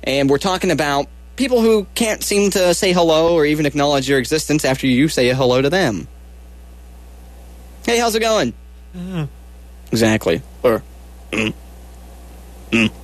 And we're talking about people who can't seem to say hello or even acknowledge your existence after you say hello to them. Hey, how's it going? Exactly. Or, It's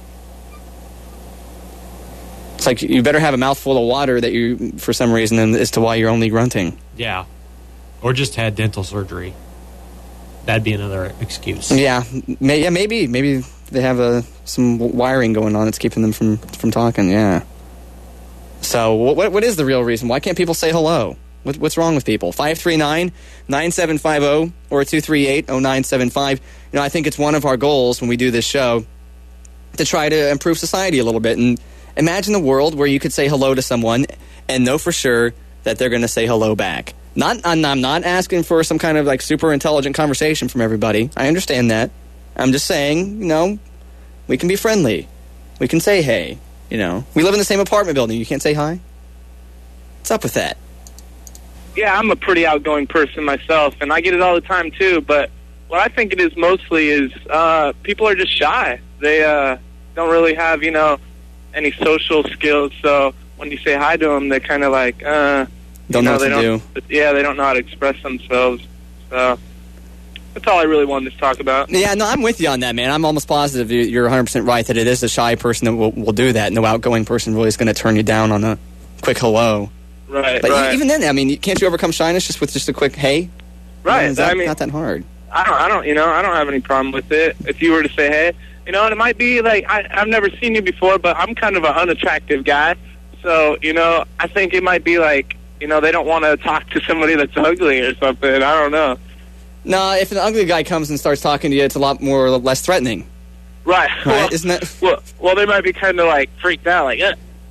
like you better have a mouthful of water that you, for some reason, as to why you're only grunting. Yeah. Or just had dental surgery. That'd be another excuse. Yeah, maybe they have some wiring going on that's keeping them from talking. Yeah. So what is the real reason? Why can't people say hello? What's wrong with people? 539-9750 or 238-0975. I think it's one of our goals when we do this show to try to improve society a little bit. And imagine a world where you could say hello to someone and know for sure that they're going to say hello back. I'm not asking for some kind of like super intelligent conversation from everybody. I understand that. I'm just saying, we can be friendly. We can say hey. We live in the same apartment building. You can't say hi? What's up with that? Yeah, I'm a pretty outgoing person myself, and I get it all the time too. But what I think it is mostly is people are just shy. They don't really have, any social skills. So when you say hi to them, they're kind of like, don't know what to do. Yeah, they don't know how to express themselves. So that's all I really wanted to talk about. Yeah, no, I'm with you on that, man. I'm almost positive you're 100% right that it is a shy person that will do that. No outgoing person really is going to turn you down on a quick hello. Right, but right. Even then, can't you overcome shyness just with a quick hey? Right. It's not that hard. I don't have any problem with it. If you were to say hey, and it might be like I've never seen you before, but I'm kind of an unattractive guy. So, I think it might be like, they don't want to talk to somebody that's ugly or something. I don't know. No, if an ugly guy comes and starts talking to you, it's a lot more or less threatening. Right. Well, isn't that? Well, they might be kind of like freaked out, like,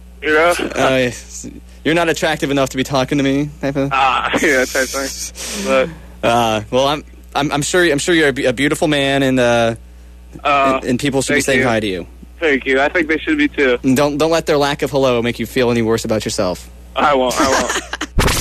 you're not attractive enough to be talking to me, type of. Yeah, type thing. But well, I'm sure you're a beautiful man, and people should be saying hi to you. Thank you. I think they should be too. And don't let their lack of hello make you feel any worse about yourself. I won't.